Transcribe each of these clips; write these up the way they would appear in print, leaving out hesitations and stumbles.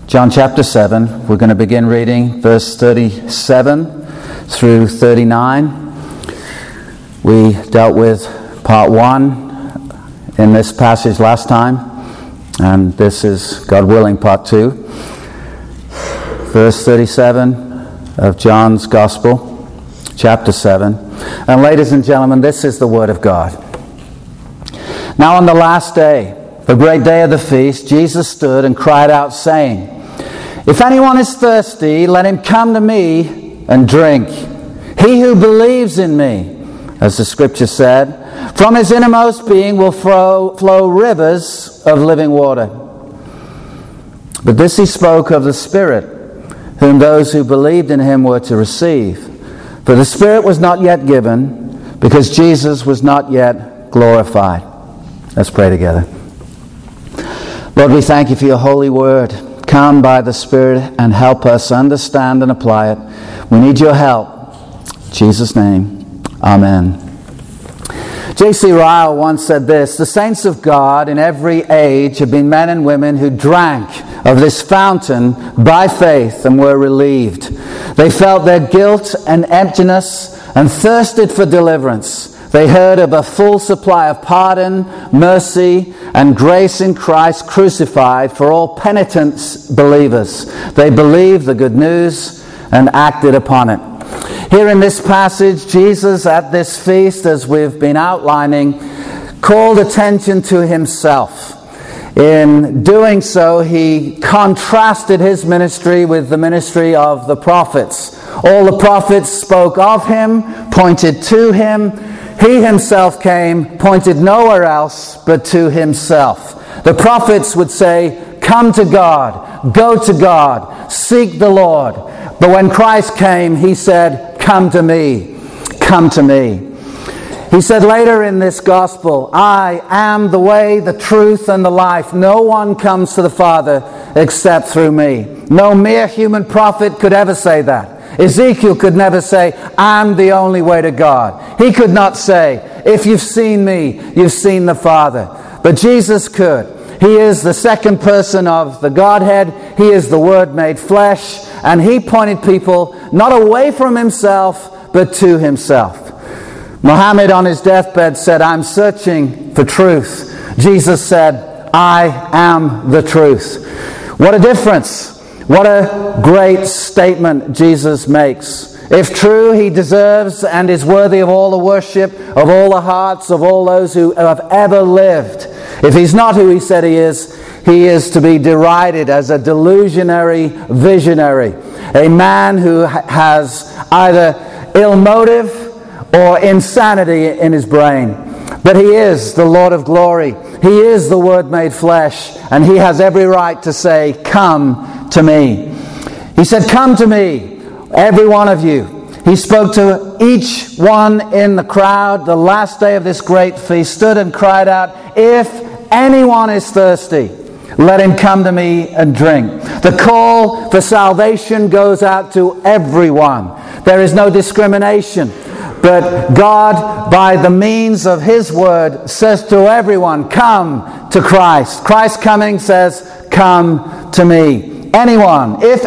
John chapter 7, we're going to begin reading verse 37 through 39. We dealt with part 1 in this passage last time, and this is, God willing, part 2. Verse 37 of John's Gospel, chapter 7. And ladies and gentlemen, this is the Word of God. Now on the last day, the great day of the feast, Jesus stood and cried out, saying, "If anyone is thirsty, let him come to me and drink. He who believes in me," as the Scripture said, "from his innermost being will flow rivers of living water." But this he spoke of the Spirit, whom those who believed in him were to receive. For the Spirit was not yet given, because Jesus was not yet glorified. Let's pray together. Lord, we thank you for your holy word. Come by the Spirit and help us understand and apply it. We need your help. In Jesus' name, amen. J.C. Ryle once said this: "The saints of God in every age have been men and women who drank of this fountain by faith and were relieved. They felt their guilt and emptiness and thirsted for deliverance. They heard of a full supply of pardon, mercy, and grace in Christ crucified for all penitent believers. They believed the good news and acted upon it." Here in this passage, Jesus at this feast, as we've been outlining, called attention to himself. In doing so, he contrasted his ministry with the ministry of the prophets. All the prophets spoke of him, pointed to him. He himself came, pointed nowhere else but to himself. The prophets would say, "Come to God, go to God, seek the Lord." But when Christ came, he said, "Come to me, come to me." He said later in this gospel, "I am the way, the truth, and the life. No one comes to the Father except through me." No mere human prophet could ever say that. Ezekiel could never say, "I'm the only way to God." He could not say, "If you've seen me, you've seen the Father." But Jesus could. He is the second person of the Godhead. He is the Word made flesh. And he pointed people not away from himself, but to himself. Muhammad on his deathbed said, "I'm searching for truth." Jesus said, "I am the truth." What a difference. What a great statement Jesus makes. If true, he deserves and is worthy of all the worship, of all the hearts, of all those who have ever lived. If he's not who he said he is to be derided as a delusionary visionary, a man who has either ill motive or insanity in his brain. But he is the Lord of glory. He is the Word made flesh, and he has every right to say, "Come to me." He said, "Come to me, every one of you." He spoke to each one in the crowd the last day of this great feast, stood and cried out, "If anyone is thirsty, let him come to me and drink." The call for salvation goes out to everyone. There is no discrimination. But God, by the means of his word, says to everyone, "Come to Christ." Christ coming says, "Come to me." Anyone if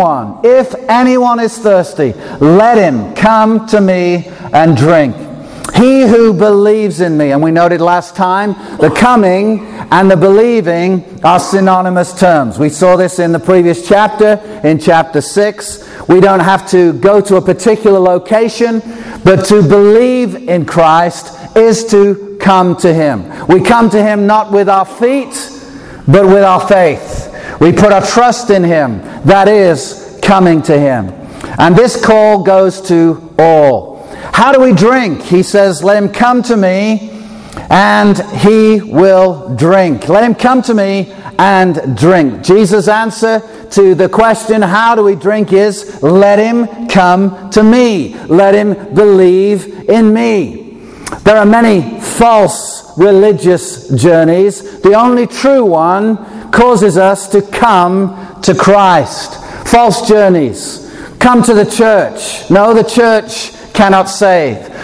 anyone is thirsty, let him come to me and drink. He who believes in me, and we noted last time, the coming and the believing are synonymous terms. We saw this in the previous chapter, in chapter 6. We don't have to go to a particular location, but to believe in Christ is to come to him. We come to him not with our feet, but with our faith. We put our trust in him. That is coming to him. And this call goes to all. How do we drink? He says, "Let him come to me and he will drink." Let him come to me and drink. Jesus' answer to the question, how do we drink, is, "Let him come to me. Let him believe in me." There are many false religious journeys. The only true one causes us to come to Christ. False journeys. Come to the church. No, the church cannot save.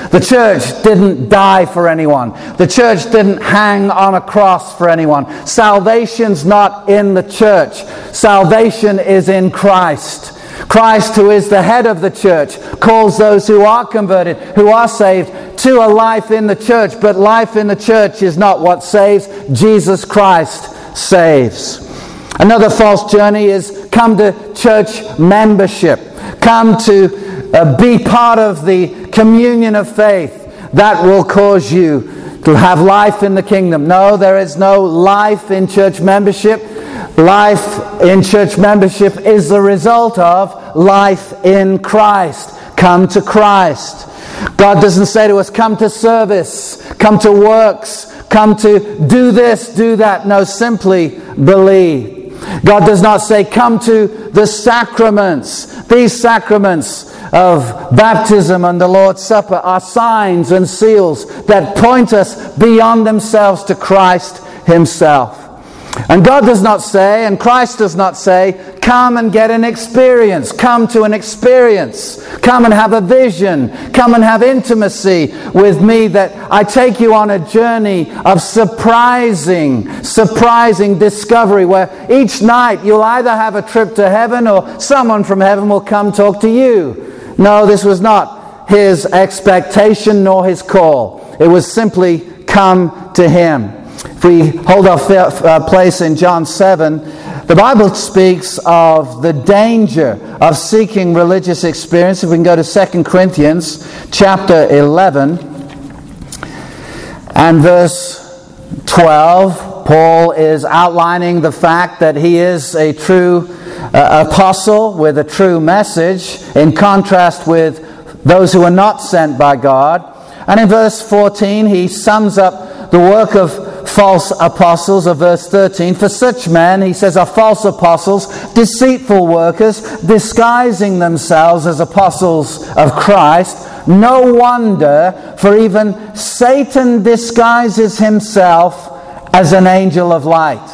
The church didn't die for anyone. The church didn't hang on a cross for anyone. Salvation's not in the church. Salvation is in Christ. Christ, who is the head of the church, calls those who are converted, who are saved, to a life in the church. But life in the church is not what saves. Jesus Christ saves. Another false journey is come to church membership. Come to be part of the communion of faith. That will cause you to have life in the kingdom. No, there is no life in church membership. Life in church membership is the result of life in Christ. Come to Christ. God doesn't say to us, come to service, come to works, come to do this, do that. No, simply believe. God does not say, come to the sacraments. These sacraments of baptism and the Lord's Supper are signs and seals that point us beyond themselves to Christ Himself. And God does not say, and Christ does not say, come and get an experience. Come to an experience. Come and have a vision. Come and have intimacy with me, that I take you on a journey of surprising discovery, where each night you'll either have a trip to heaven or someone from heaven will come talk to you. No, this was not His expectation nor His call. It was simply come to Him. If we hold our place in John 7, the Bible speaks of the danger of seeking religious experience. If we can go to 2 Corinthians chapter 11 and verse 12, Paul is outlining the fact that he is a true apostle with a true message, in contrast with those who are not sent by God. And in verse 14, he sums up the work of false apostles of verse 13. For such men, he says, are false apostles, deceitful workers, disguising themselves as apostles of Christ. No wonder, for even Satan disguises himself as an angel of light.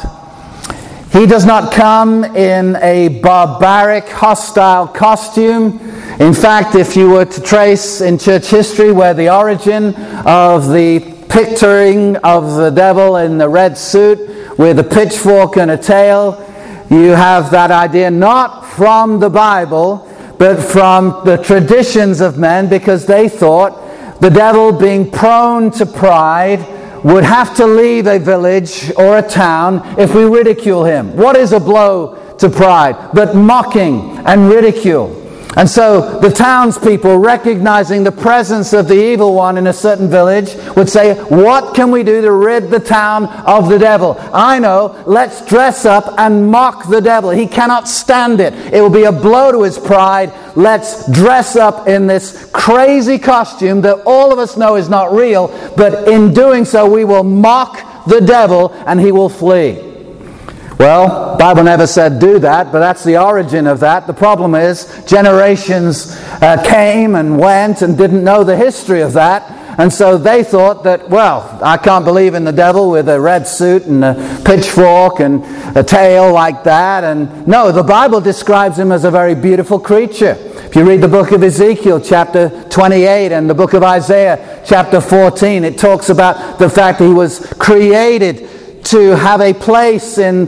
He does not come in a barbaric, hostile costume. In fact, if you were to trace in church history where the origin of the picturing of the devil in the red suit with a pitchfork and a tail, you have that idea not from the Bible, but from the traditions of men, because they thought the devil, being prone to pride, would have to leave a village or a town if we ridicule him. What is a blow to pride but mocking and ridicule? And so the townspeople, recognizing the presence of the evil one in a certain village, would say, what can we do to rid the town of the devil? I know, let's dress up and mock the devil. He cannot stand it. It will be a blow to his pride. Let's dress up in this crazy costume that all of us know is not real, but in doing so we will mock the devil and he will flee. Well, the Bible never said do that, but that's the origin of that. The problem is generations came and went and didn't know the history of that. And so they thought that, well, I can't believe in the devil with a red suit and a pitchfork and a tail like that. And no, the Bible describes him as a very beautiful creature. If you read the book of Ezekiel chapter 28 and the book of Isaiah chapter 14, it talks about the fact that he was created to have a place in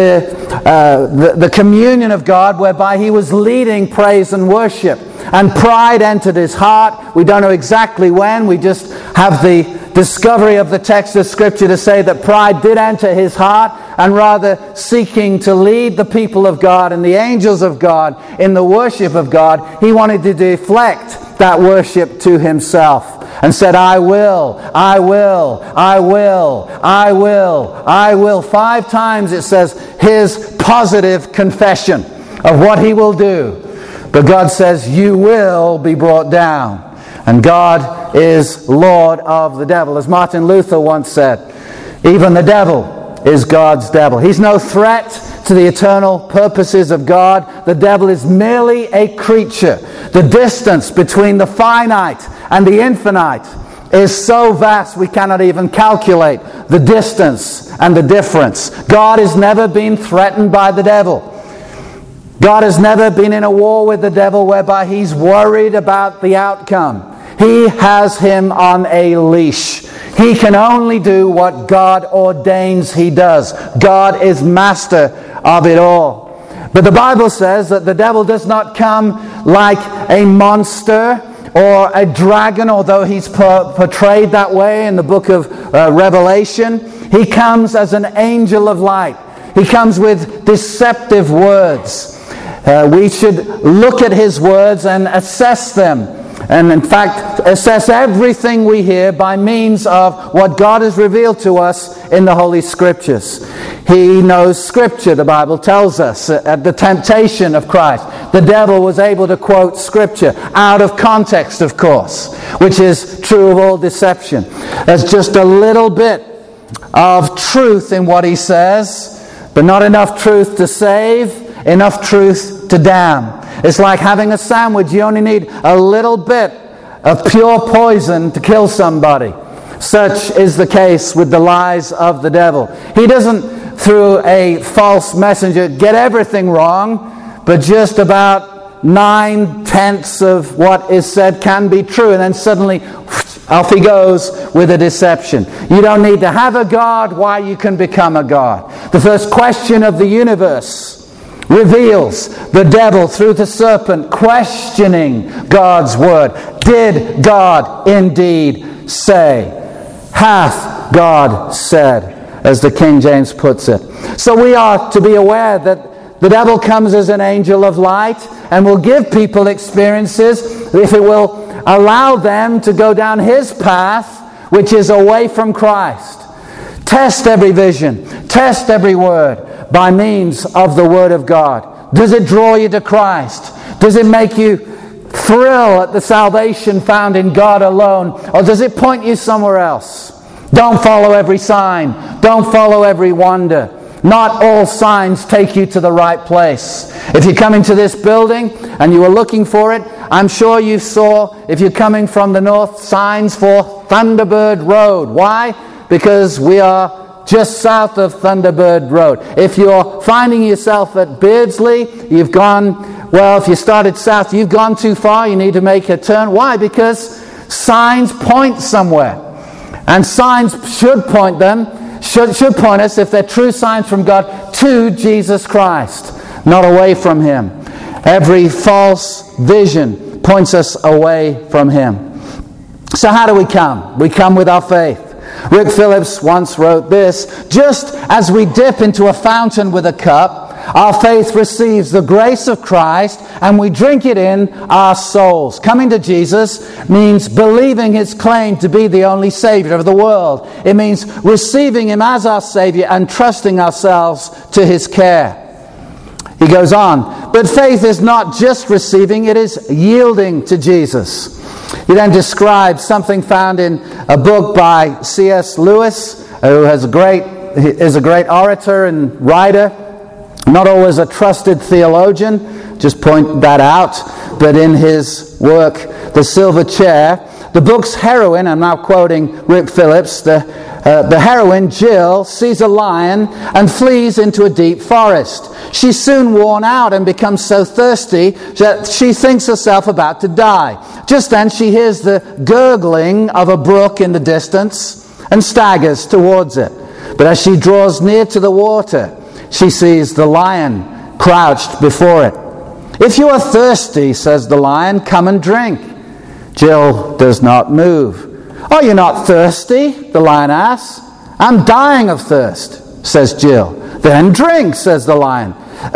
the communion of God, whereby he was leading praise and worship. And pride entered his heart. We don't know exactly when. We just have the discovery of the text of Scripture to say that pride did enter his heart, and rather seeking to lead the people of God and the angels of God in the worship of God, he wanted to deflect that worship to himself. And said, I will, I will, I will, I will, I will. 5 times it says his positive confession of what he will do. But God says, you will be brought down. And God is Lord of the devil. As Martin Luther once said, even the devil is God's devil. He's no threat to the eternal purposes of God. The devil is merely a creature. The distance between the finite and the infinite is so vast we cannot even calculate the distance and the difference. God has never been threatened by the devil. God has never been in a war with the devil whereby he's worried about the outcome. He has him on a leash. He can only do what God ordains he does. God is master of it all. But the Bible says that the devil does not come like a monster or a dragon, although he's portrayed that way in the book of Revelation. He comes as an angel of light. He comes with deceptive words. We should look at his words and assess them. And in fact, assess everything we hear by means of what God has revealed to us in the Holy Scriptures. He knows Scripture, the Bible tells us. At the temptation of Christ, the devil was able to quote Scripture out of context, of course, which is true of all deception. There's just a little bit of truth in what he says, but not enough truth to save, enough truth to damn. It's like having a sandwich. You only need a little bit of pure poison to kill somebody. Such is the case with the lies of the devil. He doesn't, through a false messenger, get everything wrong, but just about 9/10 of what is said can be true, and then suddenly off he goes with a deception. You don't need to have a God. Why? You can become a God. The first question of the universe reveals the devil through the serpent questioning God's word. Did God indeed say? Hath God said, as the King James puts it. So we are to be aware that the devil comes as an angel of light and will give people experiences if it will allow them to go down his path, which is away from Christ. Test every vision, test every word by means of the Word of God. Does it draw you to Christ? Does it make you thrill at the salvation found in God alone? Or does it point you somewhere else? Don't follow every sign. Don't follow every wonder. Not all signs take you to the right place. If you come into this building and you were looking for it, I'm sure you saw, if you're coming from the north, signs for Thunderbird Road. Why? Because we are just south of Thunderbird Road. If you're finding yourself at Beardsley, you've gone, well, if you started south, you've gone too far, you need to make a turn. Why? Because signs point somewhere. And signs should point us, if they're true signs from God, to Jesus Christ, not away from Him. Every false vision points us away from Him. So how do we come? We come with our faith. Rick Phillips once wrote this: just as we dip into a fountain with a cup, our faith receives the grace of Christ and we drink it in our souls. Coming to Jesus means believing His claim to be the only Savior of the world. It means receiving Him as our Savior and trusting ourselves to His care. He goes on, but faith is not just receiving, it is yielding to Jesus. He then describes something found in a book by C.S. Lewis, who is a great orator and writer, not always a trusted theologian, just point that out, but in his work, The Silver Chair, the book's heroine, I'm now quoting Rick Phillips, the heroine, Jill, sees a lion and flees into a deep forest. She's soon worn out and becomes so thirsty that she thinks herself about to die. Just then she hears the gurgling of a brook in the distance and staggers towards it. But as she draws near to the water, she sees the lion crouched before it. "If you are thirsty," says the lion, "come and drink." Jill does not move. "Are you not thirsty?" the lion asks. "I'm dying of thirst," says Jill. "Then drink," says the lion.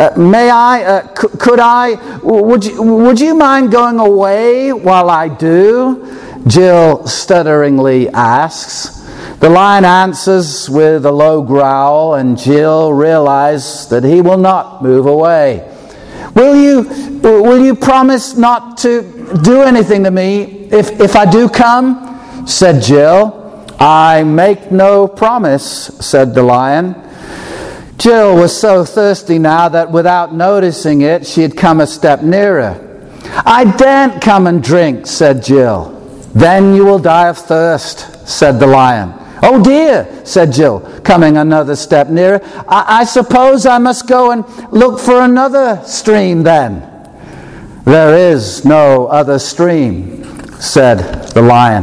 Would you mind going away while I do?" Jill stutteringly asks. The lion answers with a low growl, and Jill realizes that he will not move away. Will you promise not to do anything to me if I do come?" said Jill. "I make no promise," said the lion. Jill was so thirsty now that without noticing it, she had come a step nearer. "I daren't come and drink," said Jill. "Then you will die of thirst," said the lion. "Oh dear," said Jill, coming another step nearer. I suppose I must go and look for another stream then." "There is no other stream," said the lion.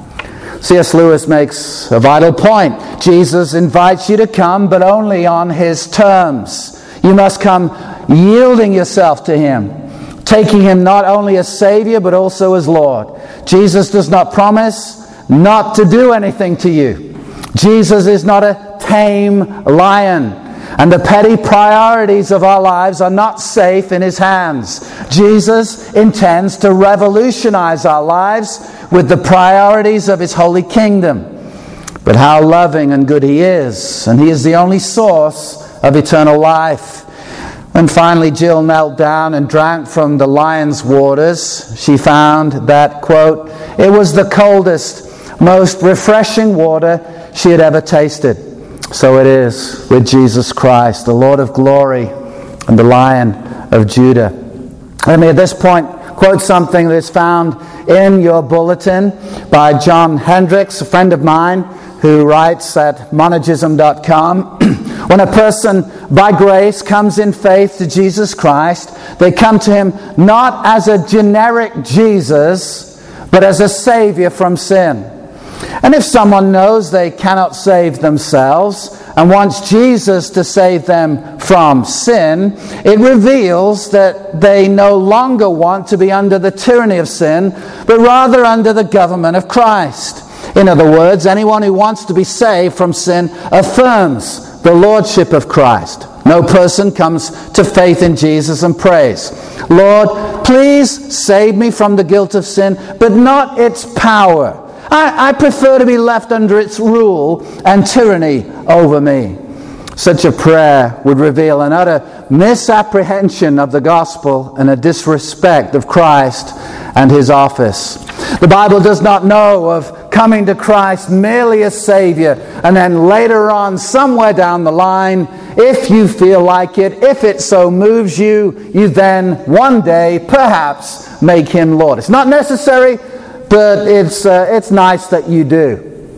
C.S. Lewis makes a vital point. Jesus invites you to come, but only on his terms. You must come yielding yourself to him, taking him not only as Savior, but also as Lord. Jesus does not promise not to do anything to you. Jesus is not a tame lion, and the petty priorities of our lives are not safe in his hands. Jesus intends to revolutionize our lives with the priorities of his holy kingdom. But how loving and good he is, and he is the only source of eternal life. When finally Jill knelt down and drank from the lion's waters, she found that, quote, it was the coldest, most refreshing water she had ever tasted. So it is with Jesus Christ, the Lord of glory and the Lion of Judah. Let me at this point quote something that is found in your bulletin by John Hendricks, a friend of mine who writes at monergism.com. When a person by grace comes in faith to Jesus Christ, they come to him not as a generic Jesus, but as a Savior from sin. And if someone knows they cannot save themselves and wants Jesus to save them from sin, it reveals that they no longer want to be under the tyranny of sin, but rather under the government of Christ. In other words, anyone who wants to be saved from sin affirms the lordship of Christ. No person comes to faith in Jesus and prays, Lord, please save me from the guilt of sin, but not its power. I prefer to be left under its rule and tyranny over me. Such a prayer would reveal an utter misapprehension of the gospel and a disrespect of Christ and his office. The Bible does not know of coming to Christ merely as Savior and then later on, somewhere down the line, if you feel like it, if it so moves you, you then one day perhaps make him Lord. It's not necessary, but it's nice that you do.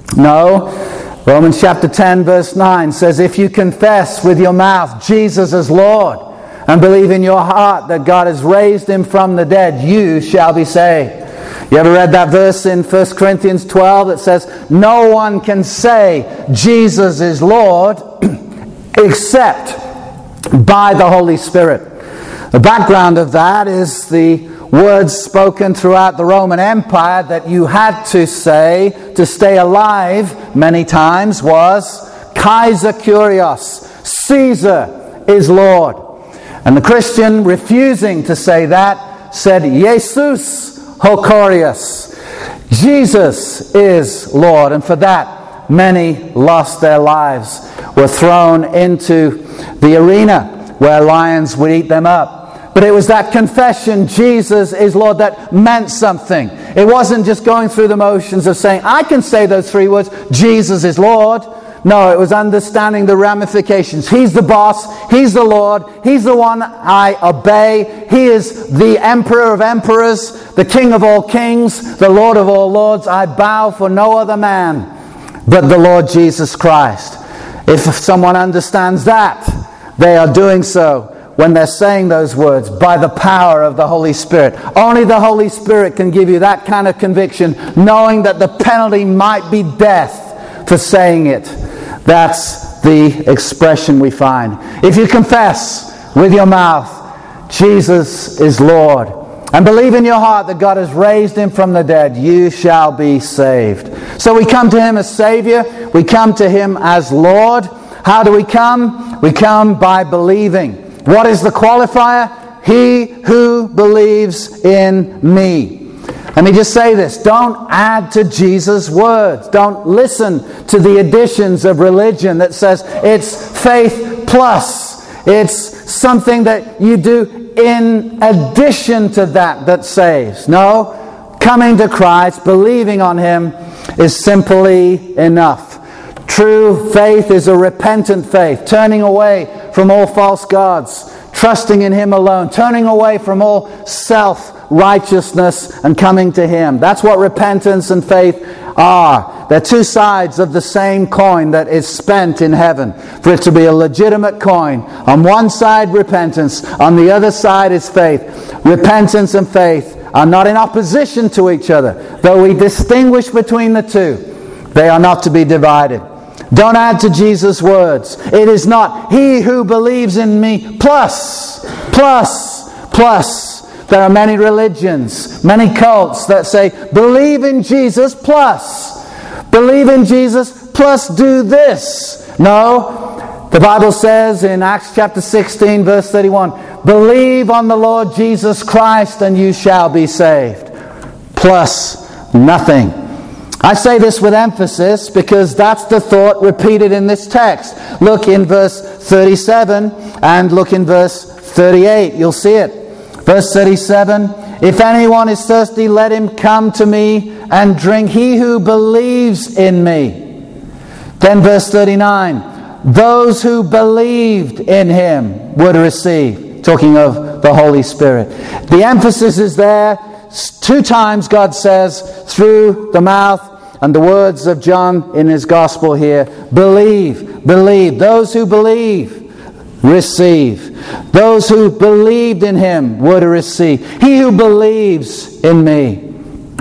No, Romans chapter 10 verse 9 says, if you confess with your mouth Jesus as Lord and believe in your heart that God has raised him from the dead, you shall be saved. You ever read that verse in 1 Corinthians 12 that says, no one can say Jesus is Lord except by the Holy Spirit. The background of that is the words spoken throughout the Roman Empire that you had to say to stay alive many times was Kaiser Kyrios, Caesar is Lord. And the Christian refusing to say that said Jesus Hokorios, Jesus is Lord. And for that many lost their lives, were thrown into the arena where lions would eat them up. But it was that confession, Jesus is Lord, that meant something. It wasn't just going through the motions of saying, I can say those three words, Jesus is Lord. No, it was understanding the ramifications. He's the boss. He's the Lord. He's the one I obey. He is the Emperor of emperors, the King of all kings, the Lord of all lords. I bow for no other man but the Lord Jesus Christ. If someone understands that, they are doing so when they're saying those words by the power of the Holy Spirit. Only the Holy Spirit can give you that kind of conviction, knowing that the penalty might be death for saying it. That's the expression we find. If you confess with your mouth, Jesus is Lord, and believe in your heart that God has raised him from the dead, you shall be saved. So we come to him as Savior. We come to him as Lord. How do we come? We come by believing. What is the qualifier? He who believes in me. Let me just say this. Don't add to Jesus' words. Don't listen to the additions of religion that says it's faith plus. It's something that you do in addition to that saves. No, coming to Christ, believing on him is simply enough. True faith is a repentant faith, turning away from all false gods, trusting in him alone, turning away from all self-righteousness and coming to him. That's what repentance and faith are. They're two sides of the same coin that is spent in heaven. For it to be a legitimate coin, on one side repentance, on the other side is faith. Repentance and faith are not in opposition to each other. Though we distinguish between the two, they are not to be divided. Don't add to Jesus' words. It is not he who believes in me plus. There are many religions, many cults that say, believe in Jesus plus. Believe in Jesus plus do this. No, the Bible says in Acts chapter 16 verse 31, believe on the Lord Jesus Christ and you shall be saved. Plus nothing. I say this with emphasis because that's the thought repeated in this text. Look in verse 37 and look in verse 38. You'll see it. Verse 37, if anyone is thirsty, let him come to me and drink, he who believes in me. Then verse 39, those who believed in him would receive. Talking of the Holy Spirit. The emphasis is there. 2 times God says through the mouth and the words of John in his gospel here, believe. Those who believe, receive. Those who believed in him would receive. He who believes in me.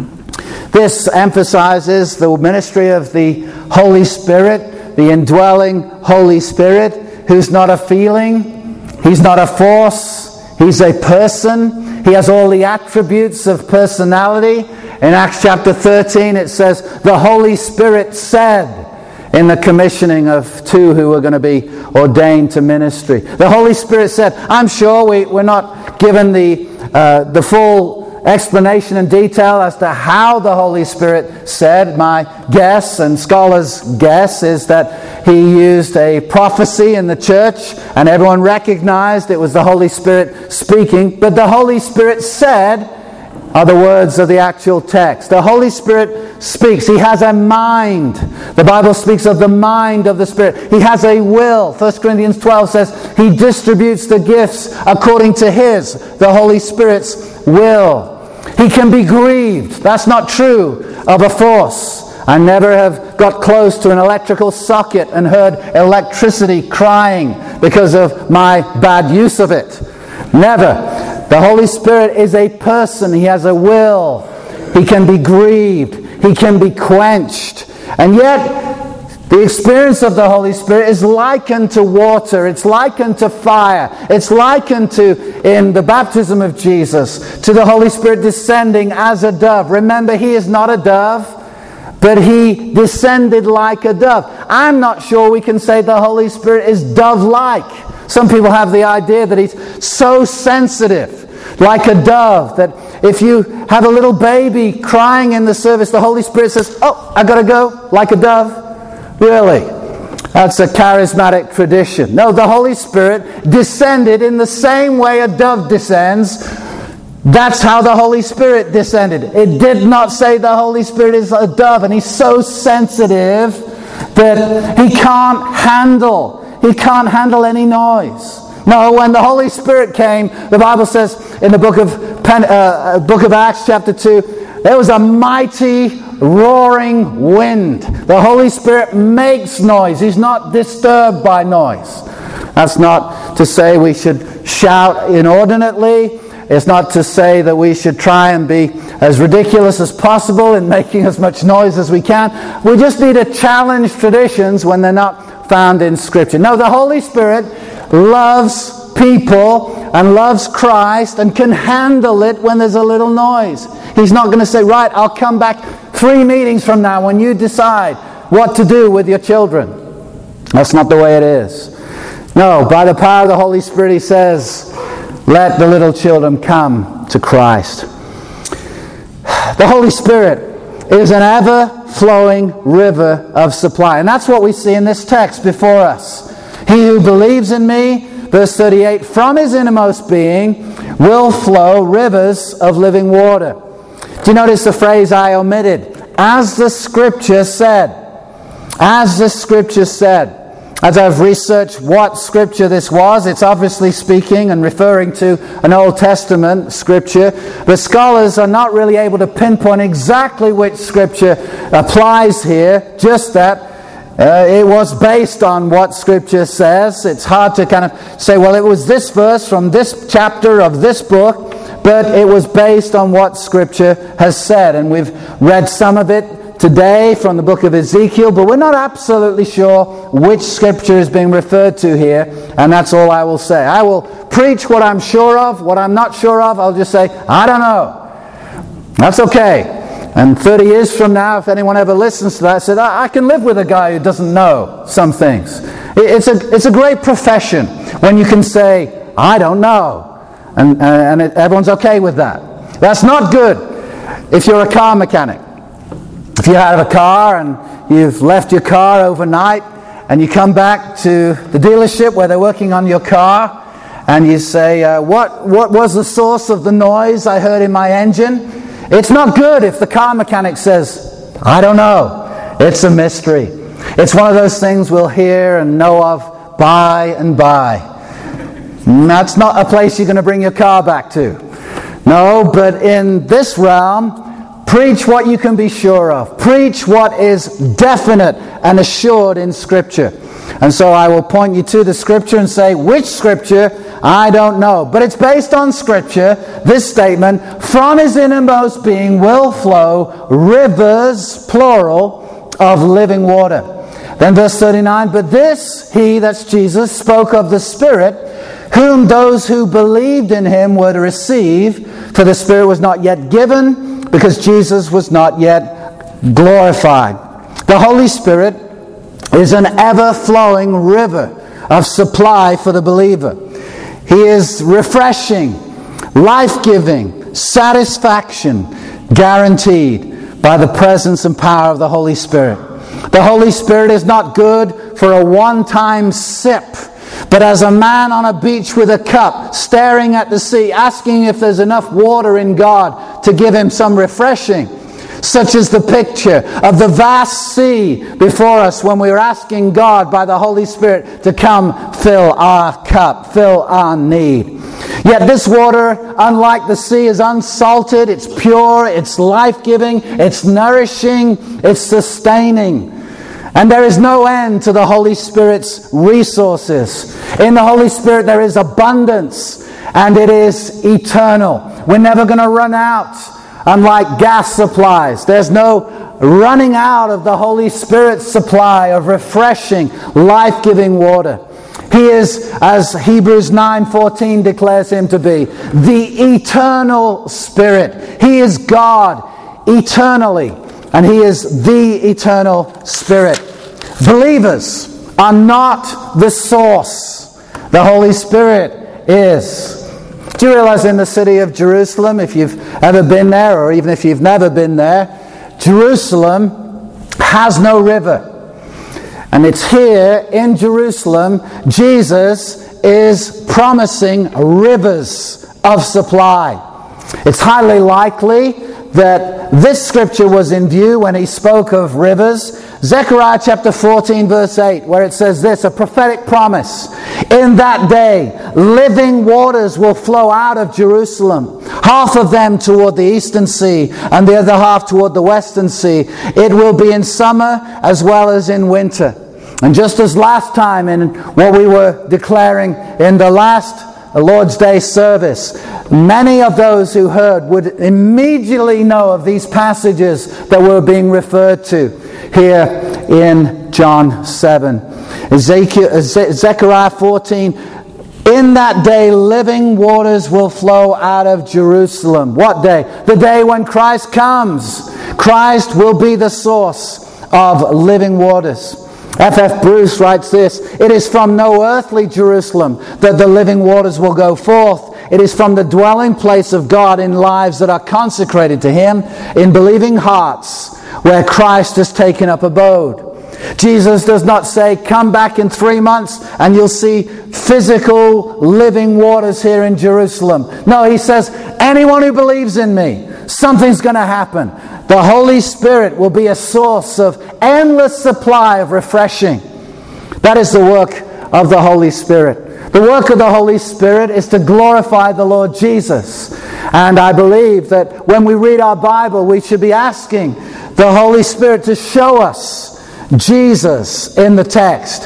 This emphasizes the ministry of the Holy Spirit, the indwelling Holy Spirit, who's not a feeling, he's not a force, he's a person. He has all the attributes of personality. In Acts chapter 13 it says, the Holy Spirit said, in the commissioning of 2 who were going to be ordained to ministry. The Holy Spirit said, I'm sure we're not given the full explanation and detail as to how the Holy Spirit said. My guess and scholars' guess is that he used a prophecy in the church and everyone recognized it was the Holy Spirit speaking. But the Holy Spirit said are the words of the actual text. The Holy Spirit speaks. He has a mind. The Bible speaks of the mind of the Spirit. He has a will. 1 Corinthians 12 says he distributes the gifts according to the Holy Spirit's will. He can be grieved. That's not true of a force. I never have got close to an electrical socket and heard electricity crying because of my bad use of it. Never. The Holy Spirit is a person. He has a will. He can be grieved. He can be quenched. And yet, the experience of the Holy Spirit is likened to water. It's likened to fire. It's likened to, in the baptism of Jesus, to the Holy Spirit descending as a dove. Remember, he is not a dove, but he descended like a dove. I'm not sure we can say the Holy Spirit is dove-like. Some people have the idea that he's so sensitive, like a dove, that if you have a little baby crying in the service, the Holy Spirit says, oh, I got to go, like a dove. Really? That's a charismatic tradition. No, the Holy Spirit descended in the same way a dove descends. That's how the Holy Spirit descended. It did not say the Holy Spirit is a dove and he's so sensitive that he can't handle any noise. No, when the Holy Spirit came, the Bible says in the book of Acts chapter 2, there was a mighty roaring wind. The Holy Spirit makes noise. He's not disturbed by noise. That's not to say we should shout inordinately. It's not to say that we should try and be as ridiculous as possible in making as much noise as we can. We just need to challenge traditions when they're not found in Scripture. No, the Holy Spirit loves people and loves Christ and can handle it when there's a little noise. He's not going to say, right, I'll come back 3 meetings from now when you decide what to do with your children. That's not the way it is. No, by the power of the Holy Spirit, he says, let the little children come to Christ. The Holy Spirit is an ever-flowing river of supply. And that's what we see in this text before us. He who believes in me, verse 38, from his innermost being will flow rivers of living water. Do you notice the phrase I omitted? As the Scripture said. As the Scripture said. As I've researched what Scripture this was, it's obviously speaking and referring to an Old Testament Scripture. But scholars are not really able to pinpoint exactly which Scripture applies here, just that it was based on what Scripture says. It's hard to kind of say, well, it was this verse from this chapter of this book. but it was based on what Scripture has said. And we've read some of it today from the book of Ezekiel, but we're not absolutely sure which Scripture is being referred to here, and that's all I will say. I will preach what I'm sure of. What I'm not sure of, I'll just say, I don't know. That's okay. And 30 years from now, if anyone ever listens to that, said, I can live with a guy who doesn't know some things. It's a great profession when you can say, I don't know. And everyone's okay with that. That's not good if you're a car mechanic. If you have a car and you've left your car overnight and you come back to the dealership where they're working on your car and you say, what was the source of the noise I heard in my engine? It's not good if the car mechanic says, I don't know. It's a mystery. It's one of those things we'll hear and know of by and by. And that's not a place you're going to bring your car back to. No, but in this realm, preach what you can be sure of. Preach what is definite and assured in Scripture. And so I will point you to the Scripture and say, which Scripture? I don't know. But it's based on Scripture, this statement, from his innermost being will flow rivers, plural, of living water. Then verse 39, but this he, that's Jesus, spoke of the Spirit, whom those who believed in him were to receive, for the Spirit was not yet given, because Jesus was not yet glorified. The Holy Spirit is an ever-flowing river of supply for the believer. He is refreshing, life-giving, satisfaction, guaranteed by the presence and power of the Holy Spirit. The Holy Spirit is not good for a one-time sip, but as a man on a beach with a cup, staring at the sea, asking if there's enough water in God to give him some refreshing. Such is the picture of the vast sea before us when we are asking God by the Holy Spirit to come fill our cup, fill our need. Yet this water, unlike the sea, is unsalted, it's pure, it's life-giving, it's nourishing, it's sustaining. And there is no end to the Holy Spirit's resources. In the Holy Spirit there is abundance, and it is eternal. We're never going to run out. Unlike gas supplies, there's no running out of the Holy Spirit's supply of refreshing, life-giving water. He is, as Hebrews 9:14 declares him to be, the eternal Spirit. He is God eternally, and he is the eternal Spirit. Believers are not the source. The Holy Spirit is. Do you realize in the city of Jerusalem, if you've ever been there, or even if you've never been there, Jerusalem has no river. And it's here in Jerusalem, Jesus is promising rivers of supply. It's highly likely that this scripture was in view when he spoke of rivers. Zechariah chapter 14 verse 8, where it says this, a prophetic promise. In that day, living waters will flow out of Jerusalem, half of them toward the eastern sea and the other half toward the western sea. It will be in summer as well as in winter. And just as last time in what we were declaring in the last Lord's Day service, many of those who heard would immediately know of these passages that were being referred to here in John 7. Zechariah 14, in that day living waters will flow out of Jerusalem. What day? The day when Christ comes. Christ will be the source of living waters. F.F. Bruce writes this, it is from no earthly Jerusalem that the living waters will go forth. It is from the dwelling place of God in lives that are consecrated to Him, in believing hearts, where Christ has taken up abode. Jesus does not say, come back in 3 months and you'll see physical living waters here in Jerusalem. No, He says, anyone who believes in me, something's going to happen. The Holy Spirit will be a source of endless supply of refreshing. That is the work of the Holy Spirit. The work of the Holy Spirit is to glorify the Lord Jesus. And I believe that when we read our Bible, we should be asking the Holy Spirit to show us Jesus in the text.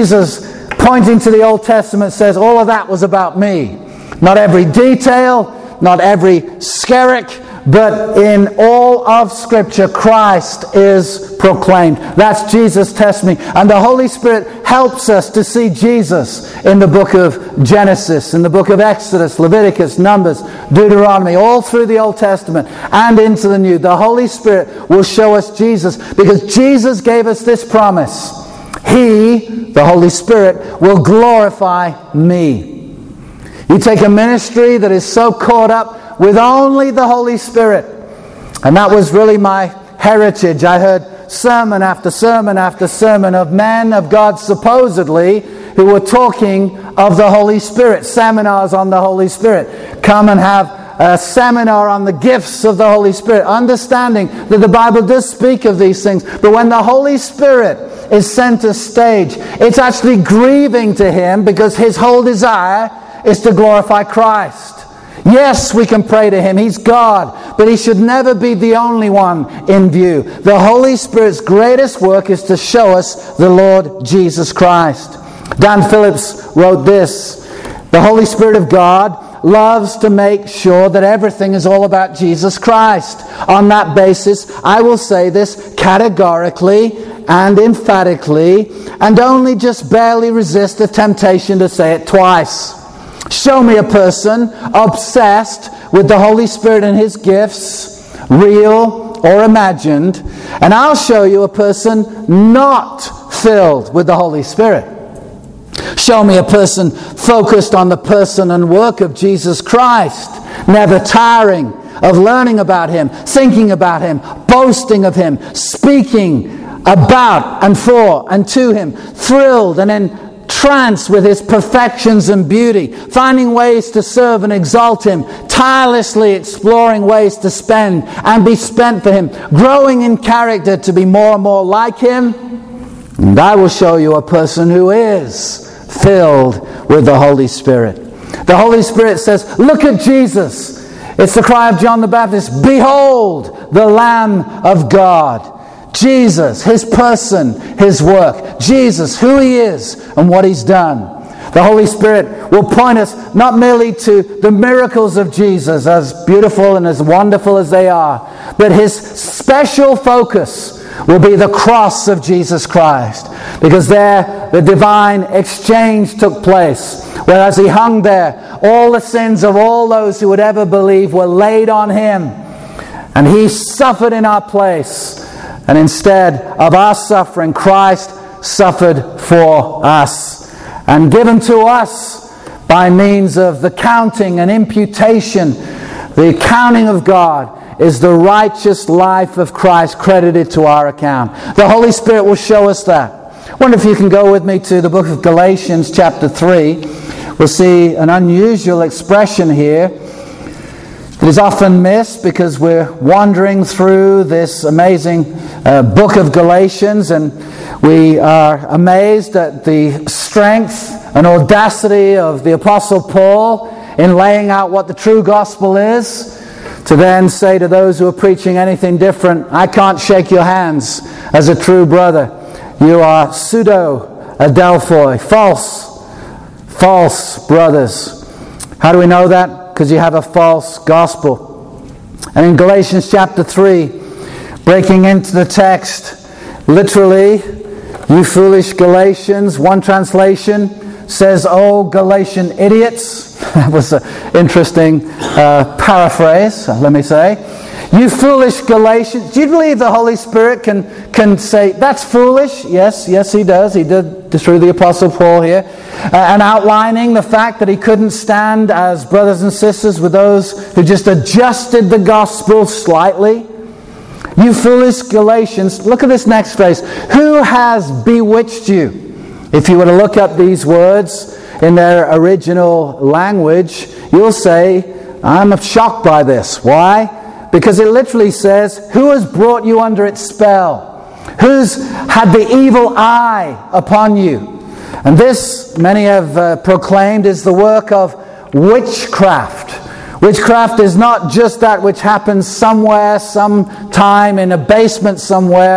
Jesus, pointing to the Old Testament, says, all of that was about me. Not every detail, not every skerrick, but in all of Scripture, Christ is proclaimed. That's Jesus' testimony. And the Holy Spirit helps us to see Jesus in the book of Genesis, in the book of Exodus, Leviticus, Numbers, Deuteronomy, all through the Old Testament and into the New. The Holy Spirit will show us Jesus, because Jesus gave us this promise. He, the Holy Spirit, will glorify me. You take a ministry that is so caught up with only the Holy Spirit. And that was really my heritage. I heard sermon after sermon after sermon of men of God, supposedly, who were talking of the Holy Spirit. Seminars on the Holy Spirit. Come and have a seminar on the gifts of the Holy Spirit. Understanding that the Bible does speak of these things. But when the Holy Spirit is center stage, it's actually grieving to Him, because His whole desire is to glorify Christ. Yes, we can pray to Him. He's God. But He should never be the only one in view. The Holy Spirit's greatest work is to show us the Lord Jesus Christ. Dan Phillips wrote this: the Holy Spirit of God loves to make sure that everything is all about Jesus Christ. On that basis, I will say this categorically and emphatically, and only just barely resist the temptation to say it twice. Show me a person obsessed with the Holy Spirit and His gifts, real or imagined, and I'll show you a person not filled with the Holy Spirit. Show me a person focused on the person and work of Jesus Christ, never tiring of learning about Him, thinking about Him, boasting of Him, speaking about and for and to Him, thrilled and entranced with His perfections and beauty, finding ways to serve and exalt Him, tirelessly exploring ways to spend and be spent for Him, growing in character to be more and more like Him. And I will show you a person who is filled with the Holy Spirit. The Holy Spirit says, look at Jesus. It's the cry of John the Baptist, behold the Lamb of God. Jesus, His person, His work. Jesus, who He is and what He's done. The Holy Spirit will point us not merely to the miracles of Jesus, as beautiful and as wonderful as they are, but His special focus will be the cross of Jesus Christ. Because there the divine exchange took place. Whereas He hung there, all the sins of all those who would ever believe were laid on Him. And He suffered in our place. And instead of our suffering, Christ suffered for us. And given to us by means of the counting and imputation, the accounting of God is the righteous life of Christ credited to our account. The Holy Spirit will show us that. I wonder if you can go with me to the book of Galatians chapter 3. We'll see an unusual expression here. It is often missed because we're wandering through this amazing book of Galatians, and we are amazed at the strength and audacity of the Apostle Paul in laying out what the true gospel is, to then say to those who are preaching anything different, I can't shake your hands as a true brother. You are pseudo-adelphoi, false brothers. How do we know that? Because you have a false gospel. And in Galatians chapter 3, breaking into the text, literally, you foolish Galatians, one translation says, oh, Galatian idiots. That was an interesting paraphrase, let me say. You foolish Galatians. Do you believe the Holy Spirit can say, that's foolish? Yes, He does. He did through the Apostle Paul here. And outlining the fact that he couldn't stand as brothers and sisters with those who just adjusted the gospel slightly. You foolish Galatians. Look at this next phrase. Who has bewitched you? If you were to look up these words in their original language, you'll say, I'm shocked by this. Why? Because it literally says, who has brought you under its spell? Who's had the evil eye upon you? And this, many have proclaimed, is the work of witchcraft. Witchcraft is not just that which happens somewhere, sometime in a basement somewhere,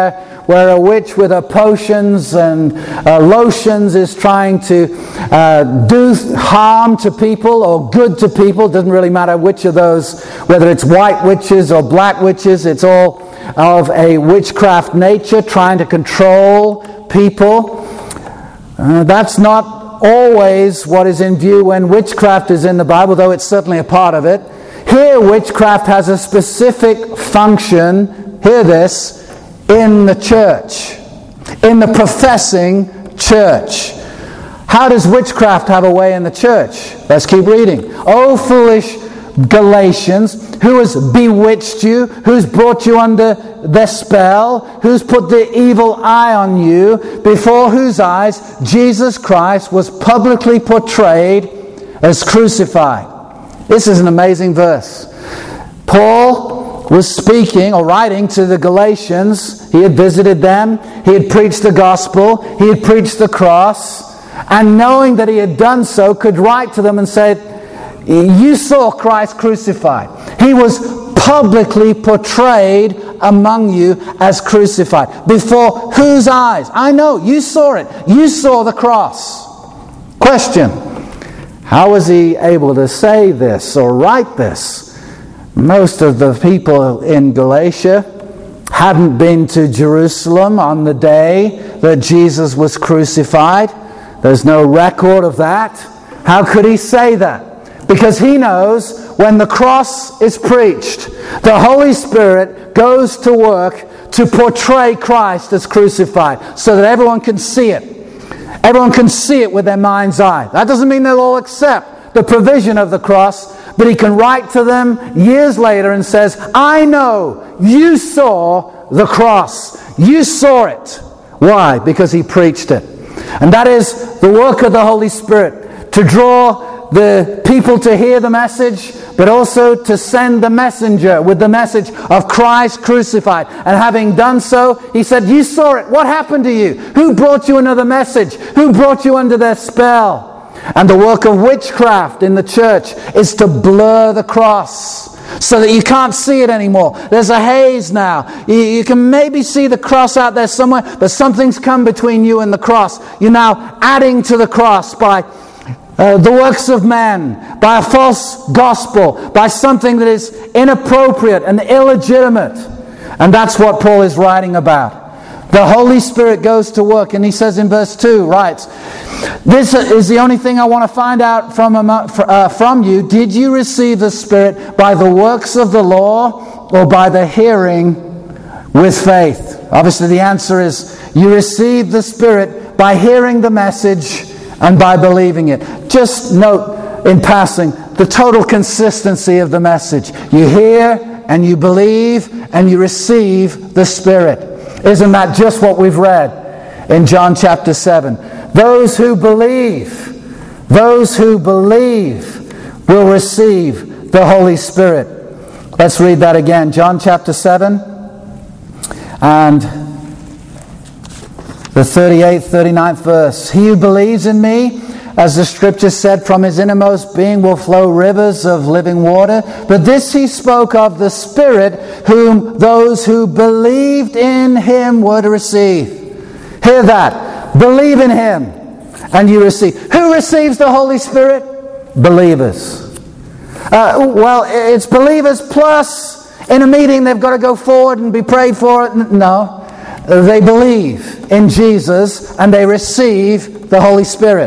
where a witch with her potions and lotions is trying to do harm to people or good to people. Doesn't really matter which of those, whether it's white witches or black witches, it's all of a witchcraft nature, trying to control people. That's not always what is in view when witchcraft is in the Bible, though it's certainly a part of it. Here, witchcraft has a specific function, hear this, in the church, in the professing church. How does witchcraft have a way in the church? Let's keep reading. Oh, foolish Galatians, who has bewitched you? Who's brought you under their spell? Who's put the evil eye on you? Before whose eyes Jesus Christ was publicly portrayed as crucified. This is an amazing verse. Paul was speaking or writing to the Galatians. He had visited them. He had preached the gospel. He had preached the cross. And knowing that he had done so, could write to them and say, you saw Christ crucified. He was publicly portrayed among you as crucified. Before whose eyes? I know, you saw it. You saw the cross. Question: how was he able to say this or write this? Most of the people in Galatia hadn't been to Jerusalem on the day that Jesus was crucified. There's no record of that. How could he say that? Because he knows when the cross is preached, the Holy Spirit goes to work to portray Christ as crucified so that everyone can see it. Everyone can see it with their mind's eye. That doesn't mean they'll all accept the provision of the cross, but he can write to them years later and says, I know you saw the cross. You saw it. Why? Because he preached it. And that is the work of the Holy Spirit, to draw the people to hear the message, but also to send the messenger with the message of Christ crucified. And having done so, he said, you saw it. What happened to you? Who brought you another message? Who brought you under their spell? And the work of witchcraft in the church is to blur the cross so that you can't see it anymore. There's a haze now. You can maybe see the cross out there somewhere, but something's come between you and the cross. You're now adding to the cross by the works of man, by a false gospel, by something that is inappropriate and illegitimate. And that's what Paul is writing about. The Holy Spirit goes to work, and he says in verse 2, writes, this is the only thing I want to find out from you. Did you receive the Spirit by the works of the law or by the hearing with faith? Obviously the answer is you received the Spirit by hearing the message and by believing it. Just note in passing the total consistency of the message. You hear and you believe and you receive the Spirit. Isn't that just what we've read in John chapter 7? Those who believe will receive the Holy Spirit. Let's read that again. John chapter 7 and the 38th, 39th verse. He who believes in me, as the scripture said, from his innermost being will flow rivers of living water. But this he spoke of the Spirit, whom those who believed in him were to receive. Hear that. Believe in him and you receive. Who receives the Holy Spirit? Believers. Well, it's believers plus in a meeting they've got to go forward and be prayed for. No. They believe in Jesus and they receive the Holy Spirit.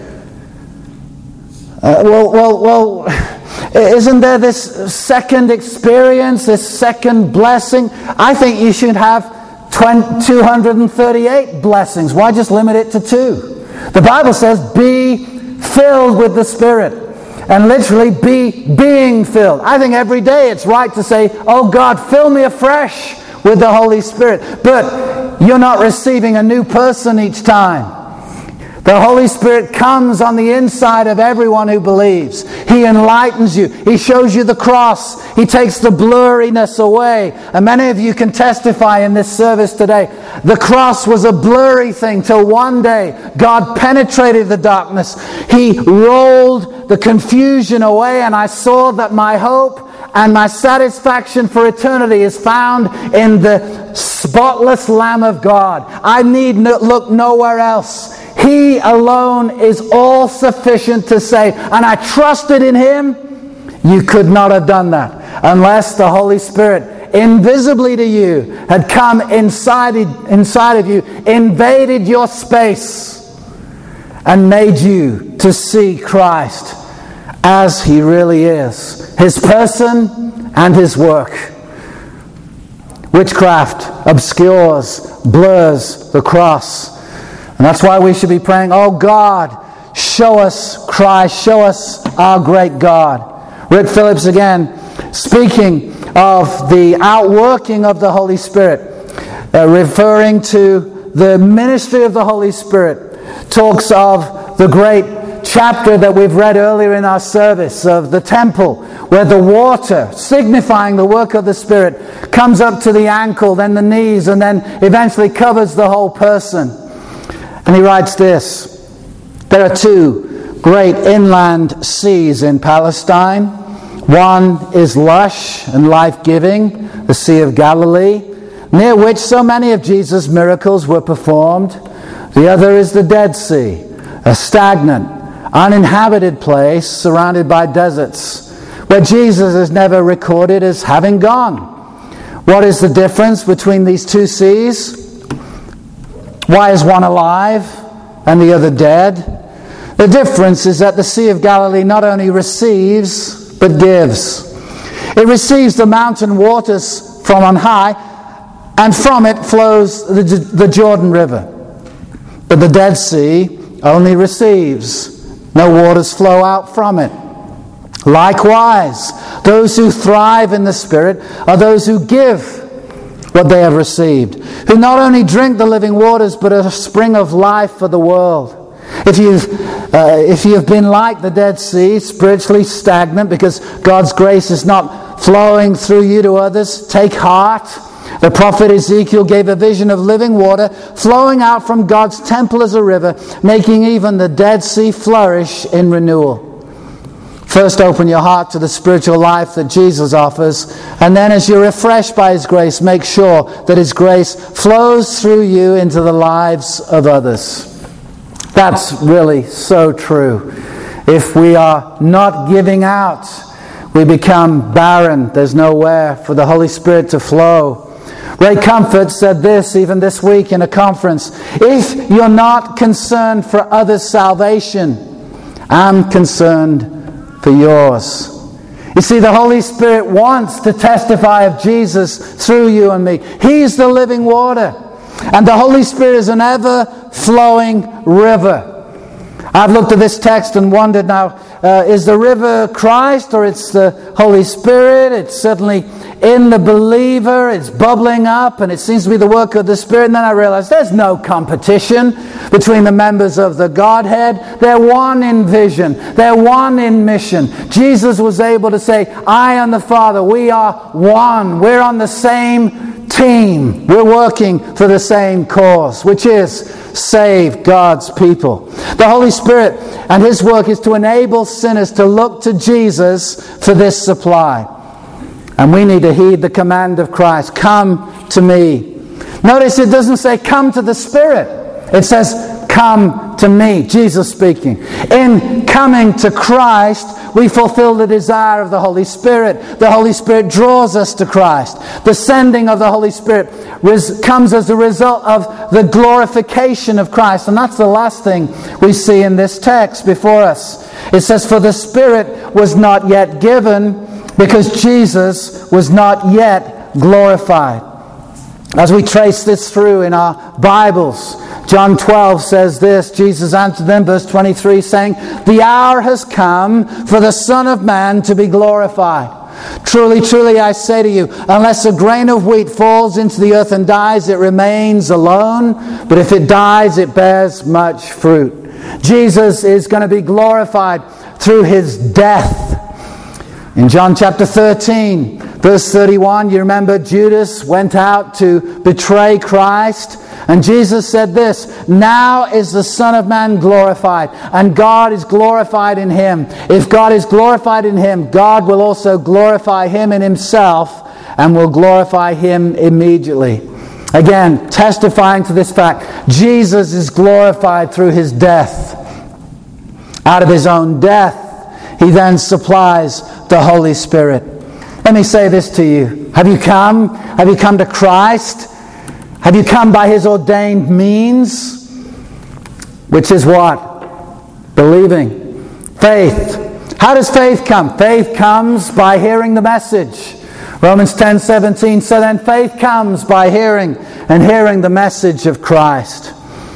Well, isn't there this second experience, this second blessing? I think you should have 238 blessings. Why just limit it to 2? The Bible says, be filled with the Spirit. And literally, be being filled. I think every day it's right to say, oh God, fill me afresh with the Holy Spirit. But you're not receiving a new person each time. The Holy Spirit comes on the inside of everyone who believes. He enlightens you. He shows you the cross. He takes the blurriness away. And many of you can testify in this service today. The cross was a blurry thing till one day God penetrated the darkness. He rolled the confusion away, and I saw that my hope and my satisfaction for eternity is found in the spotless Lamb of God. I need look nowhere else. He alone is all sufficient to save. And I trusted in Him. You could not have done that unless the Holy Spirit, invisibly to you, had come inside of you, invaded your space, and made you to see Christ as He really is. His person and His work. Witchcraft obscures, blurs the cross. And that's why we should be praying, oh God, show us Christ, show us our great God. Rick Phillips again, speaking of the outworking of the Holy Spirit, referring to the ministry of the Holy Spirit, talks of the great chapter that we've read earlier in our service of the temple, where the water, signifying the work of the Spirit, comes up to the ankle, then the knees, and then eventually covers the whole person. And he writes this: there are two great inland seas in Palestine. One is lush and life-giving, the Sea of Galilee, near which so many of Jesus' miracles were performed. The other is the Dead Sea, a stagnant, uninhabited place surrounded by deserts, where Jesus is never recorded as having gone. What is the difference between these two seas? Why is one alive and the other dead? The difference is that the Sea of Galilee not only receives, but gives. It receives the mountain waters from on high, and from it flows the Jordan River. But the Dead Sea only receives. No waters flow out from it. Likewise, those who thrive in the Spirit are those who give what they have received, who not only drink the living waters, but a spring of life for the world. If you have been like the Dead Sea, spiritually stagnant because God's grace is not flowing through you to others, take heart. The prophet Ezekiel gave a vision of living water flowing out from God's temple as a river, making even the Dead Sea flourish in renewal. First, open your heart to the spiritual life that Jesus offers, and then as you're refreshed by His grace, make sure that His grace flows through you into the lives of others. That's really so true. If we are not giving out, we become barren. There's nowhere for the Holy Spirit to flow. Ray Comfort said this even this week in a conference: if you're not concerned for others' salvation, I'm concerned for yours. You see, the Holy Spirit wants to testify of Jesus through you and me. He's the living water. And the Holy Spirit is an ever-flowing river. I've looked at this text and wondered now, is the river Christ or it's the Holy Spirit? It's certainly in the believer. It's bubbling up and it seems to be the work of the Spirit. And then I realized there's no competition between the members of the Godhead. They're one in vision. They're one in mission. Jesus was able to say, I and the Father, we are one. We're on the same team. We're working for the same cause, which is save God's people. The Holy Spirit and His work is to enable sinners to look to Jesus for this supply. And we need to heed the command of Christ. Come to me. Notice it doesn't say come to the Spirit. It says come to me. Jesus speaking. In coming to Christ, we fulfill the desire of the Holy Spirit. The Holy Spirit draws us to Christ. The sending of the Holy Spirit comes as a result of the glorification of Christ. And that's the last thing we see in this text before us. It says, for the Spirit was not yet given because Jesus was not yet glorified. As we trace this through in our Bibles, John 12 says this, Jesus answered them, verse 23, saying, the hour has come for the Son of Man to be glorified. Truly, truly, I say to you, unless a grain of wheat falls into the earth and dies, it remains alone. But if it dies, it bears much fruit. Jesus is going to be glorified through His death. In John chapter 13, verse 31, you remember Judas went out to betray Christ. And Jesus said this, now is the Son of Man glorified, and God is glorified in Him. If God is glorified in Him, God will also glorify Him in Himself, and will glorify Him immediately. Again, testifying to this fact, Jesus is glorified through his death. Out of his own death, he then supplies the Holy Spirit. Let me say this to you. Have you come? Have you come to Christ? Have you come by his ordained means? Which is what? Believing. Faith. How does faith come? Faith comes by hearing the message. Romans 10:17, so then faith comes by hearing, and hearing the message of Christ.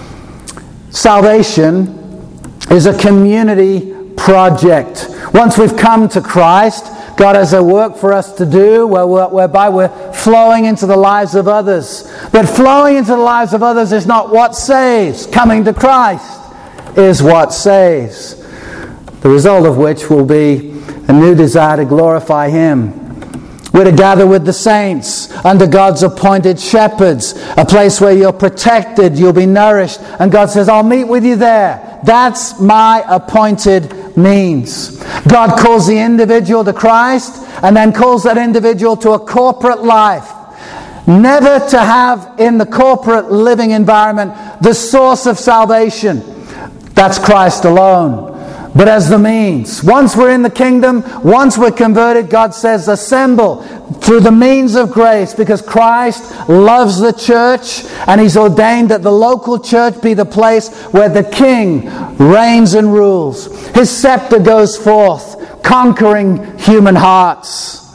Salvation is a community project. Once we've come to Christ, God has a work for us to do whereby we're flowing into the lives of others. But flowing into the lives of others is not what saves. Coming to Christ is what saves. The result of which will be a new desire to glorify him. We're to gather with the saints under God's appointed shepherds, a place where you're protected, you'll be nourished, and God says, I'll meet with you there. That's my appointed means. God calls the individual to Christ and then calls that individual to a corporate life. Never to have in the corporate living environment the source of salvation. That's Christ alone. But as the means. Once we're in the kingdom, once we're converted, God says, assemble through the means of grace, because Christ loves the church and he's ordained that the local church be the place where the king reigns and rules. His scepter goes forth, conquering human hearts.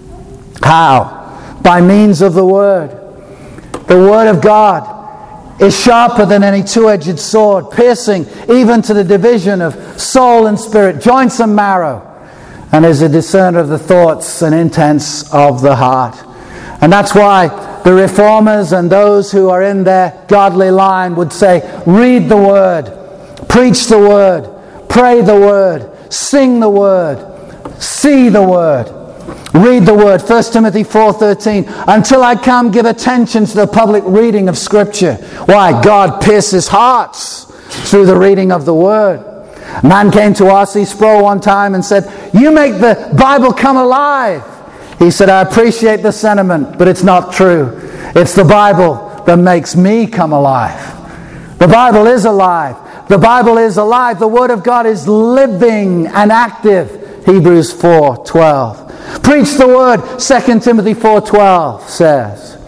How? By means of the Word. The Word of God is sharper than any two-edged sword, piercing even to the division of soul and spirit, joints and marrow, and is a discerner of the thoughts and intents of the heart. And that's why the reformers and those who are in their godly line would say, read the Word, preach the Word, pray the Word, sing the Word, see the Word. Read the Word. 1 Timothy 4:13. Until I come, give attention to the public reading of Scripture. Why? God pierces hearts through the reading of the Word. A man came to R.C. Sproul one time and said, you make the Bible come alive. He said, I appreciate the sentiment, but it's not true. It's the Bible that makes me come alive. The Bible is alive. The Bible is alive. The Word of God is living and active. Hebrews 4:12. Preach the Word, 2 Timothy 4:12 says.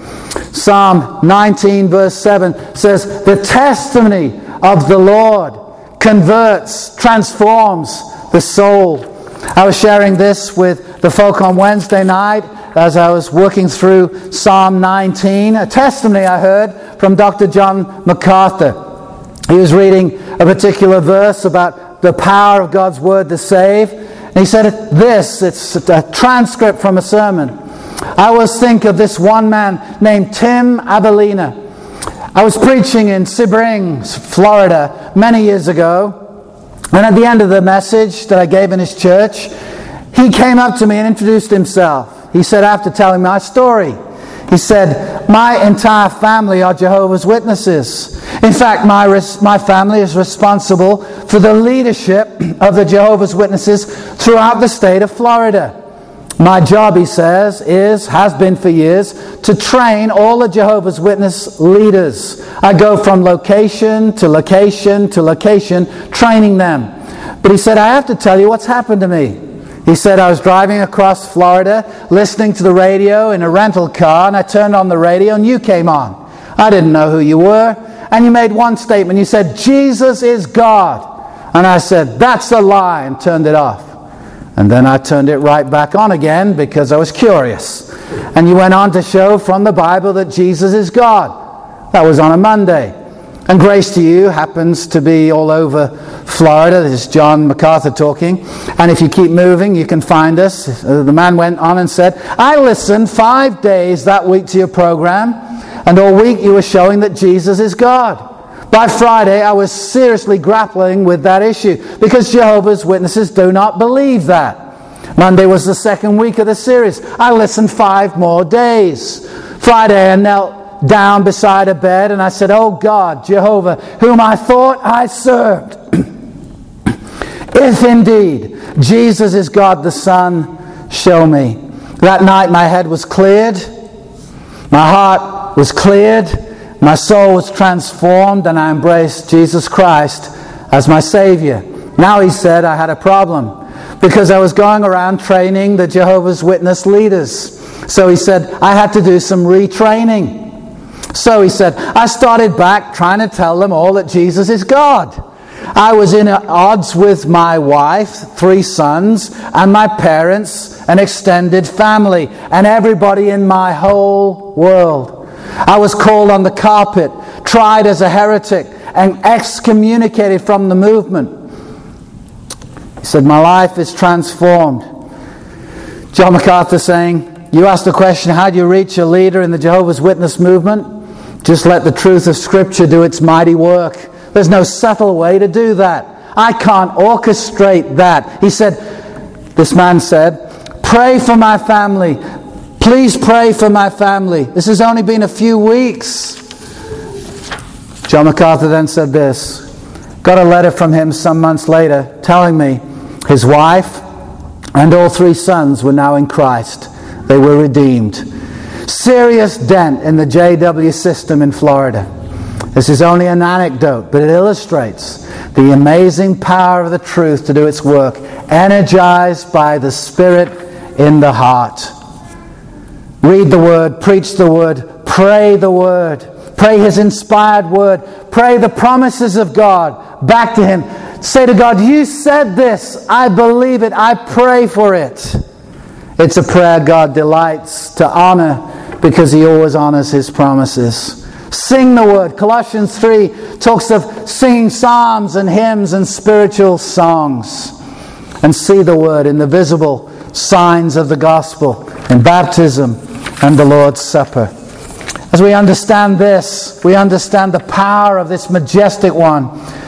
Psalm 19 verse 7 says, the testimony of the Lord converts, transforms the soul. I was sharing this with the folk on Wednesday night as I was working through Psalm 19. A testimony I heard from Dr. John MacArthur. He was reading a particular verse about the power of God's Word to save. And he said this, it's a transcript from a sermon. I always think of this one man named Tim Avellino. I was preaching in Sebring, Florida, many years ago. And at the end of the message that I gave in his church, he came up to me and introduced himself. He said, after telling my story, he said, my entire family are Jehovah's Witnesses. In fact, my family is responsible for the leadership of the Jehovah's Witnesses throughout the state of Florida. My job, he says, has been for years, to train all the Jehovah's Witness leaders. I go from location to location to location, training them. But he said, I have to tell you what's happened to me. He said, I was driving across Florida, listening to the radio in a rental car, and I turned on the radio and you came on. I didn't know who you were. And you made one statement. You said, Jesus is God. And I said, that's a lie, and turned it off. And then I turned it right back on again because I was curious. And you went on to show from the Bible that Jesus is God. That was on a Monday. And Grace to You happens to be all over Florida. This is John MacArthur talking. And if you keep moving, you can find us. The man went on and said, I listened 5 days that week to your program, and all week you were showing that Jesus is God. By Friday, I was seriously grappling with that issue because Jehovah's Witnesses do not believe that. Monday was the second week of the series. I listened 5 more days. Friday, I knelt down beside a bed and I said, oh God, Jehovah, whom I thought I served, if indeed Jesus is God the Son, show me. That night my head was cleared. My heart was cleared, my soul was transformed, and I embraced Jesus Christ as my Savior. Now, he said, I had a problem because I was going around training the Jehovah's Witness leaders. So he said, I had to do some retraining. So he said, I started back trying to tell them all that Jesus is God. I was in odds with my wife, 3 sons, and my parents, an extended family, and everybody in my whole world. I was called on the carpet, tried as a heretic, and excommunicated from the movement. He said, my life is transformed. John MacArthur saying, you asked the question, how do you reach a leader in the Jehovah's Witness movement? Just let the truth of Scripture do its mighty work. There's no subtle way to do that. I can't orchestrate that. He said, this man said, pray for my family. Please pray for my family. This has only been a few weeks. John MacArthur then said this, got a letter from him some months later telling me his wife and all 3 sons were now in Christ. They were redeemed. Serious dent in the JW system in Florida. This is only an anecdote, but it illustrates the amazing power of the truth to do its work, energized by the Spirit in the heart. Read the Word, preach the Word, pray the Word, pray His inspired Word, pray the promises of God back to Him. Say to God, you said this, I believe it, I pray for it. It's a prayer God delights to honor because He always honors His promises. Sing the Word. Colossians 3 talks of singing psalms and hymns and spiritual songs. And see the Word in the visible signs of the gospel, in baptism and the Lord's Supper. As we understand this, we understand the power of this majestic one,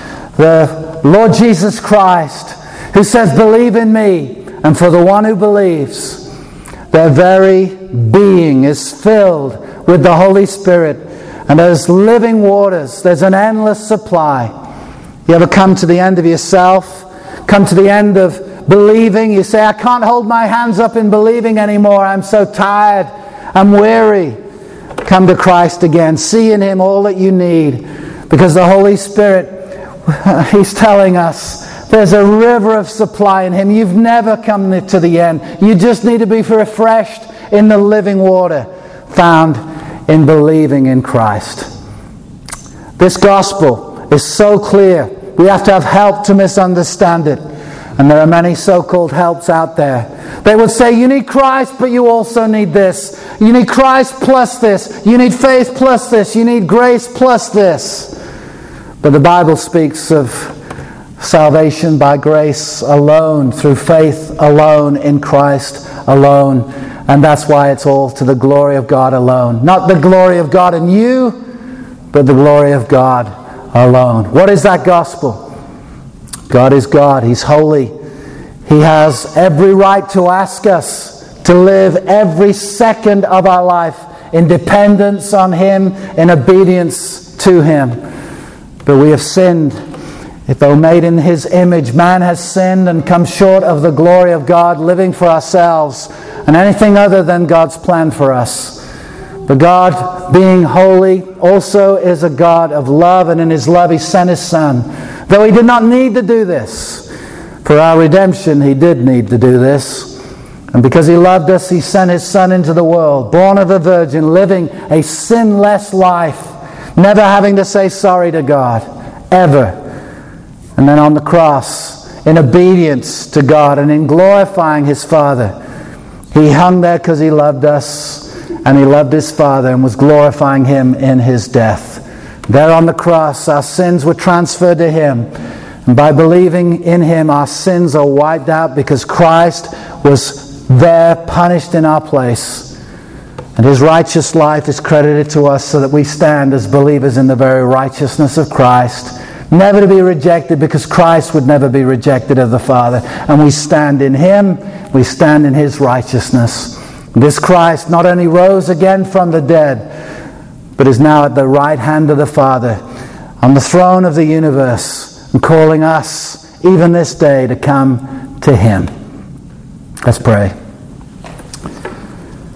the Lord Jesus Christ, who says, believe in me, and for the one who believes, their very being is filled with the Holy Spirit. And as living waters, there's an endless supply. You ever come to the end of yourself? Come to the end of believing? You say, I can't hold my hands up in believing anymore. I'm so tired. I'm weary. Come to Christ again. See in Him all that you need. Because the Holy Spirit, He's telling us, there's a river of supply in Him. You've never come to the end. You just need to be refreshed in the living water found in believing in Christ. This gospel is so clear. We have to have help to misunderstand it. And there are many so-called helps out there. They would say, you need Christ, but you also need this. You need Christ plus this. You need faith plus this. You need grace plus this. But the Bible speaks of salvation by grace alone, through faith alone, in Christ alone. And that's why it's all to the glory of God alone. Not the glory of God in you, but the glory of God alone. What is that gospel? God is God. He's holy. He has every right to ask us to live every second of our life in dependence on Him, in obedience to Him. But we have sinned. If though made in His image, man has sinned and come short of the glory of God, living for ourselves and anything other than God's plan for us. But God, being holy, also is a God of love, and in His love He sent His Son. Though He did not need to do this, for our redemption He did need to do this. And because He loved us, He sent His Son into the world, born of a virgin, living a sinless life, never having to say sorry to God, ever. And then on the cross, in obedience to God and in glorifying His Father, He hung there because He loved us, and He loved His Father and was glorifying Him in His death. There on the cross, our sins were transferred to Him. And by believing in Him, our sins are wiped out because Christ was there, punished in our place. And His righteous life is credited to us so that we stand as believers in the very righteousness of Christ. Never to be rejected, because Christ would never be rejected of the Father. And we stand in Him, we stand in His righteousness. This Christ not only rose again from the dead, but is now at the right hand of the Father, on the throne of the universe, and calling us, even this day, to come to Him. Let's pray.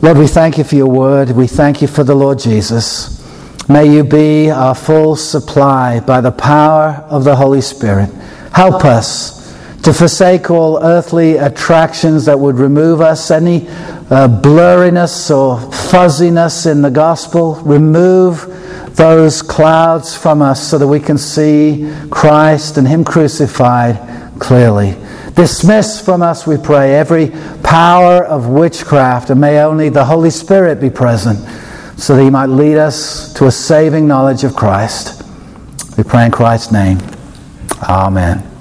Lord, we thank you for your word. We thank you for the Lord Jesus. May you be our full supply by the power of the Holy Spirit. Help us to forsake all earthly attractions that would remove us, any blurriness or fuzziness in the gospel. Remove those clouds from us so that we can see Christ and Him crucified clearly. Dismiss from us, we pray, every power of witchcraft, and may only the Holy Spirit be present so that He might lead us to a saving knowledge of Christ. We pray in Christ's name. Amen.